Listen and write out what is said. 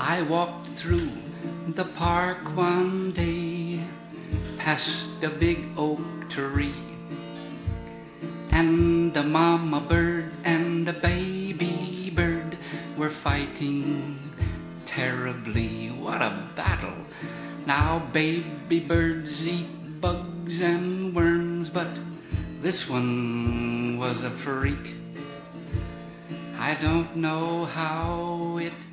I walked through the park one day, past a big oak tree, and the mama bird and the baby bird were fighting terribly. What a battle! Now baby birds eat bugs and worms, but this one was a freak. I don't know how it